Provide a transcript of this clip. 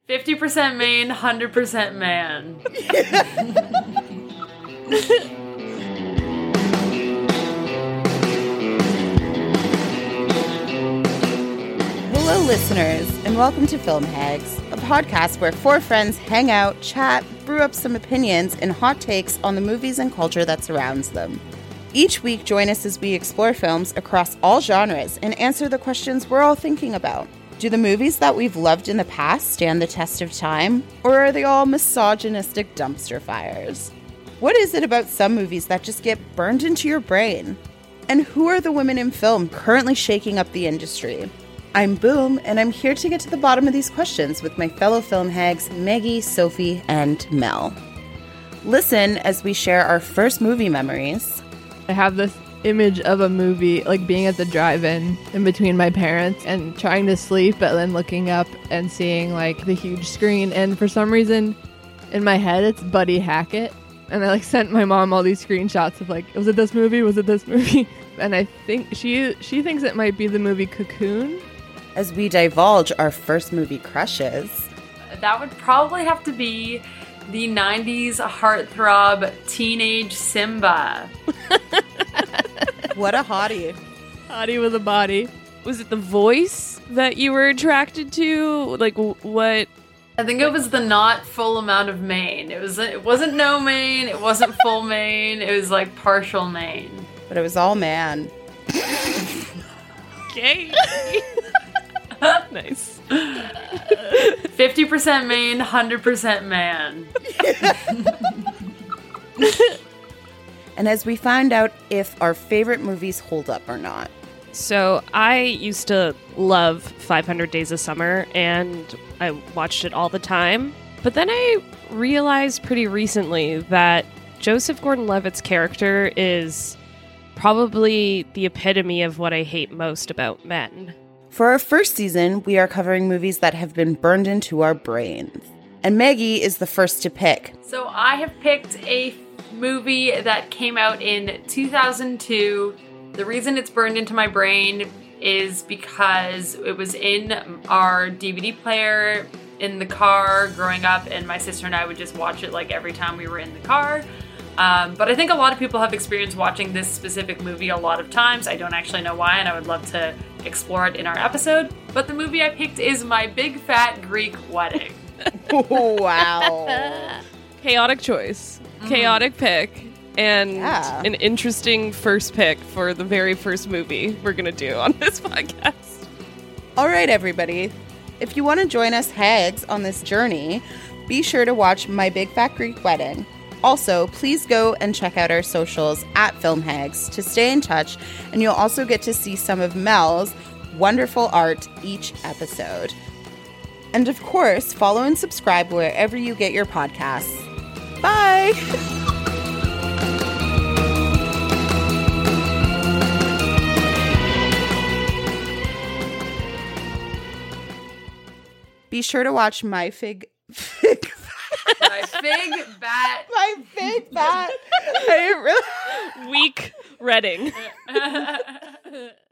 50% Maine, 100% man. Hello, listeners, and welcome to Film Hags, a podcast where four friends hang out, chat, brew up some opinions and hot takes on the movies and culture that surrounds them. Each week, join us as we explore films across all genres and answer the questions we're all thinking about. Do the movies that we've loved in the past stand the test of time, or are they all misogynistic dumpster fires? What is it about some movies that just get burned into your brain? And who are the women in film currently shaking up the industry? I'm Boom, and I'm here to get to the bottom of these questions with my fellow film hags, Maggie, Sophie, and Mel. Listen as we share our first movie memories. I have this image of a movie, like being at the drive-in in between my parents and trying to sleep, but then looking up and seeing like the huge screen. And for some reason, in my head, it's Buddy Hackett. And I sent my mom all these screenshots of was it this movie? Was it this movie? And I think she thinks it might be the movie Cocoon. As we divulge our first movie crushes. That would probably have to be the 90s heartthrob teenage Simba. What a hottie. Hottie with a body. Was it the voice that you were attracted to? What? I think it was the not full amount of mane. It wasn't no mane, it wasn't full mane, it was partial mane. But it was all man. Okay. Nice. 50% Maine, 100% man. And as we find out if our favorite movies hold up or not. So I used to love 500 Days of Summer, and I watched it all the time. But then I realized pretty recently that Joseph Gordon-Levitt's character is probably the epitome of what I hate most about men. For our first season, we are covering movies that have been burned into our brains. And Maggie is the first to pick. So I have picked a movie that came out in 2002. The reason it's burned into my brain is because it was in our DVD player in the car growing up, and my sister and I would just watch it every time we were in the car. But I think a lot of people have experienced watching this specific movie a lot of times. I don't actually know why, and I would love to explore it in our episode. But the movie I picked is My Big Fat Greek Wedding. Wow. Chaotic choice. Chaotic pick. And an interesting first pick for the very first movie we're going to do on this podcast. All right, everybody. If you want to join us hags on this journey, be sure to watch My Big Fat Greek Wedding. Also, please go and check out our socials at Film Hags to stay in touch, and you'll also get to see some of Mel's wonderful art each episode. And of course, follow and subscribe wherever you get your podcasts. Bye! Be sure to watch My Fig Bat. Weak Reading.